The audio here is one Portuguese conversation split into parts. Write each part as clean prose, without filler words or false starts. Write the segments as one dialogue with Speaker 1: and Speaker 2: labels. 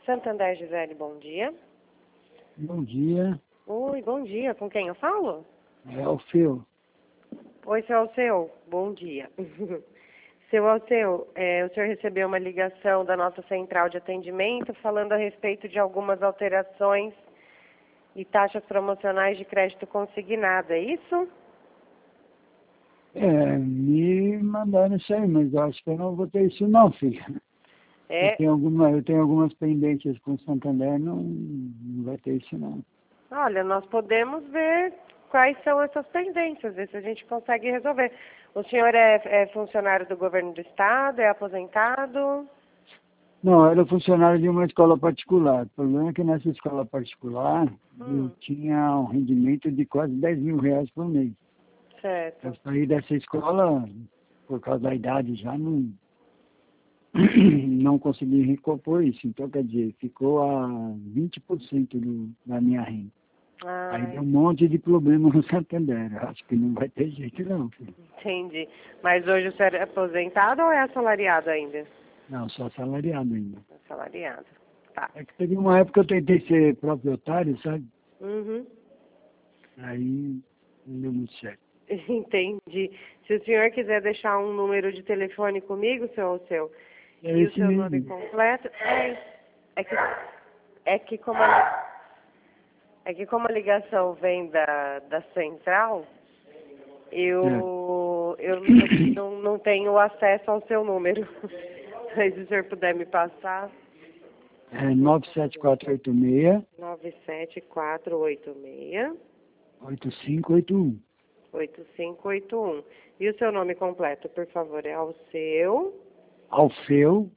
Speaker 1: Santander, Gisele, bom dia.
Speaker 2: Bom dia,
Speaker 1: Oi, bom dia. Com quem eu falo?
Speaker 2: é Alfeu.
Speaker 1: Oi, seu Alceu. Bom dia. Seu Alceu, o senhor recebeu uma ligação da nossa central de atendimento falando a respeito de algumas alterações e taxas promocionais de crédito consignado, é isso?
Speaker 2: Me mandaram isso aí, mas eu acho que eu não vou ter isso não, filha.
Speaker 1: É.
Speaker 2: Eu tenho algumas pendências com o Santander, não vai ter isso não.
Speaker 1: Olha, nós podemos ver quais são essas pendências, ver se a gente consegue resolver. O senhor é funcionário do governo do estado, é aposentado?
Speaker 2: Não, eu era funcionário de uma escola particular. O problema é que nessa escola particular eu tinha um rendimento de quase 10 mil reais por mês.
Speaker 1: Certo.
Speaker 2: Eu saí dessa escola, por causa da idade já, não consegui recompor isso. Então, quer dizer, ficou a 20% da minha renda. Aí deu um monte de problema no Santander. Eu acho que não vai ter jeito não, filho.
Speaker 1: Entendi. Mas hoje o senhor é aposentado ou é assalariado ainda?
Speaker 2: Não, sou assalariado ainda.
Speaker 1: Assalariado. Tá.
Speaker 2: É que teve uma época que eu tentei ser proprietário, sabe?
Speaker 1: Uhum.
Speaker 2: Aí não deu muito certo.
Speaker 1: Entendi. Se o senhor quiser deixar um número de telefone comigo, seu,
Speaker 2: É
Speaker 1: e o
Speaker 2: esse
Speaker 1: seu nome
Speaker 2: mesmo.
Speaker 1: completo, é que como a ligação vem da central, eu não tenho acesso ao seu número. Mas se o senhor puder me passar.
Speaker 2: É 97486
Speaker 1: 97486
Speaker 2: 8581.
Speaker 1: 8581. E o seu nome completo, por favor, é Alceu.
Speaker 2: Alfeu,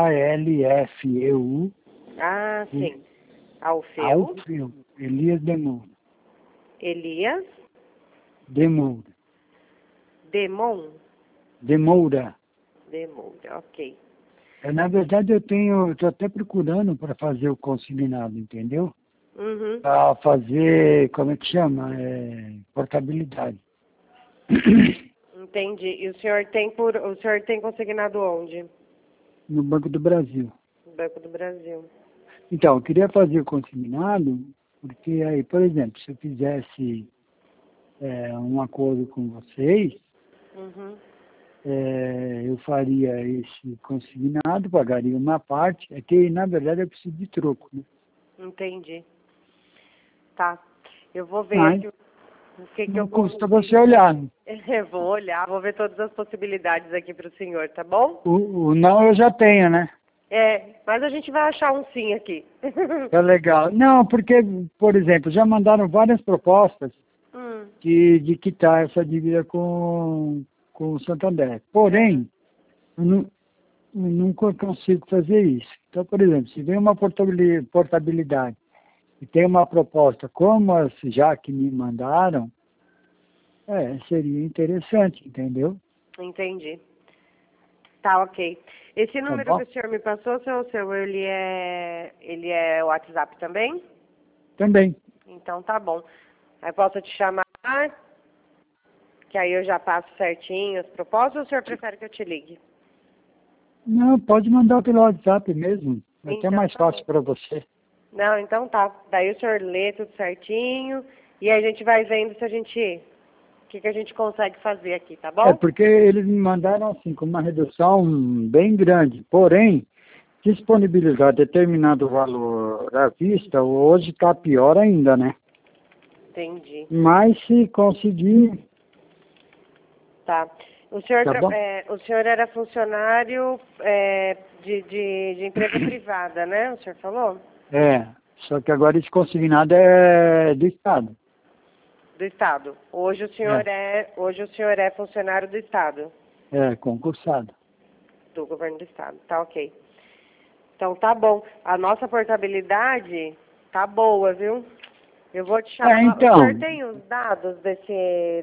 Speaker 2: Alfeu.
Speaker 1: Ah, sim. Alfeu.
Speaker 2: Alfeu, Elias Demoura.
Speaker 1: Elias.
Speaker 2: Demoura.
Speaker 1: Demon.
Speaker 2: Demoura.
Speaker 1: Demoura, ok.
Speaker 2: Na verdade, estou até procurando para fazer o consignado, entendeu?
Speaker 1: Uhum.
Speaker 2: Para fazer, como é que chama? Portabilidade.
Speaker 1: Entendi. E o senhor tem consignado onde?
Speaker 2: No Banco do Brasil.
Speaker 1: No Banco do Brasil.
Speaker 2: Então, eu queria fazer o consignado, porque aí, por exemplo, se eu fizesse um acordo com vocês,
Speaker 1: Uhum.
Speaker 2: eu faria esse consignado, pagaria uma parte, é que, na verdade, eu preciso de troco, né?
Speaker 1: Entendi. Tá. Eu vou ver
Speaker 2: Mas
Speaker 1: aqui o que
Speaker 2: não
Speaker 1: eu
Speaker 2: custa
Speaker 1: consigo.
Speaker 2: você olhar, né?
Speaker 1: Eu vou olhar, vou ver todas as possibilidades aqui para o senhor, tá bom?
Speaker 2: O não eu já tenho, né?
Speaker 1: Mas a gente vai achar um sim aqui.
Speaker 2: É legal. Não, porque, por exemplo, já mandaram várias propostas de quitar essa dívida com o Santander. Porém, eu nunca consigo fazer isso. Então, por exemplo, se vem uma portabilidade e tem uma proposta como as já que me mandaram, seria interessante, entendeu?
Speaker 1: Entendi. Tá, ok. Esse número
Speaker 2: bom?
Speaker 1: que o senhor me passou, ele é WhatsApp também?
Speaker 2: Também.
Speaker 1: Então tá bom. Aí posso te chamar, que aí eu já passo certinho as propostas, ou o senhor prefere que eu te ligue?
Speaker 2: Não, pode mandar pelo WhatsApp mesmo. É até
Speaker 1: Então,
Speaker 2: mais
Speaker 1: tá
Speaker 2: fácil
Speaker 1: bom.
Speaker 2: para você.
Speaker 1: Não, então tá. Daí o senhor lê tudo certinho e aí a gente vai vendo se o que a gente consegue fazer aqui, tá bom?
Speaker 2: Porque eles me mandaram assim, com uma redução bem grande. Porém, disponibilizar determinado valor à vista, hoje está pior ainda, né?
Speaker 1: Entendi.
Speaker 2: Mas se conseguir...
Speaker 1: Tá. O senhor,
Speaker 2: Tá bom?
Speaker 1: o senhor era funcionário de empresa privada, né? O senhor falou?
Speaker 2: Só que agora esse consignado é do Estado.
Speaker 1: Do Estado. Hoje o senhor é funcionário do Estado.
Speaker 2: Concursado.
Speaker 1: Do governo do Estado. Tá, ok. Então tá bom. A nossa portabilidade tá boa, viu? Eu vou te chamar.
Speaker 2: Então.
Speaker 1: O senhor tem os dados desse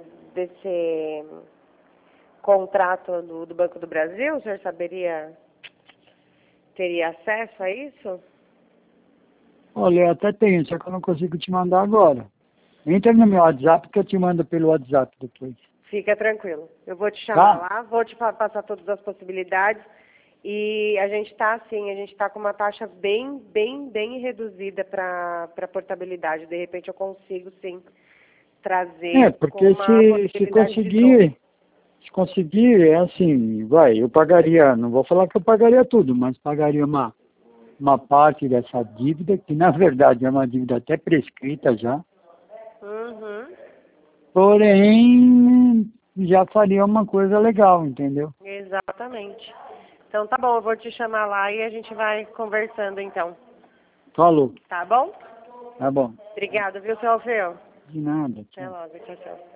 Speaker 1: contrato do Banco do Brasil? O senhor teria acesso a isso?
Speaker 2: Olha, eu até tenho, só que eu não consigo te mandar agora. Entra no meu WhatsApp que eu te mando pelo WhatsApp depois.
Speaker 1: Fica tranquilo. Eu vou te chamar
Speaker 2: Tá?
Speaker 1: lá, vou te passar todas as possibilidades E a gente está assim, a gente está com uma taxa bem reduzida para portabilidade. De repente eu consigo sim trazer com
Speaker 2: porque
Speaker 1: uma possibilidade de dobro.
Speaker 2: se conseguir, é assim, eu pagaria, não vou falar que eu pagaria tudo, mas pagaria uma parte dessa dívida, que na verdade é uma dívida até prescrita já.
Speaker 1: Uhum.
Speaker 2: Porém, já faria uma coisa legal, entendeu?
Speaker 1: Exatamente. Então tá bom, eu vou te chamar lá e a gente vai conversando então.
Speaker 2: Falou.
Speaker 1: Tá bom?
Speaker 2: Tá bom.
Speaker 1: Obrigada, viu, seu Alfeu?
Speaker 2: De nada.
Speaker 1: Até
Speaker 2: Tchau.
Speaker 1: logo, tchau, tchau.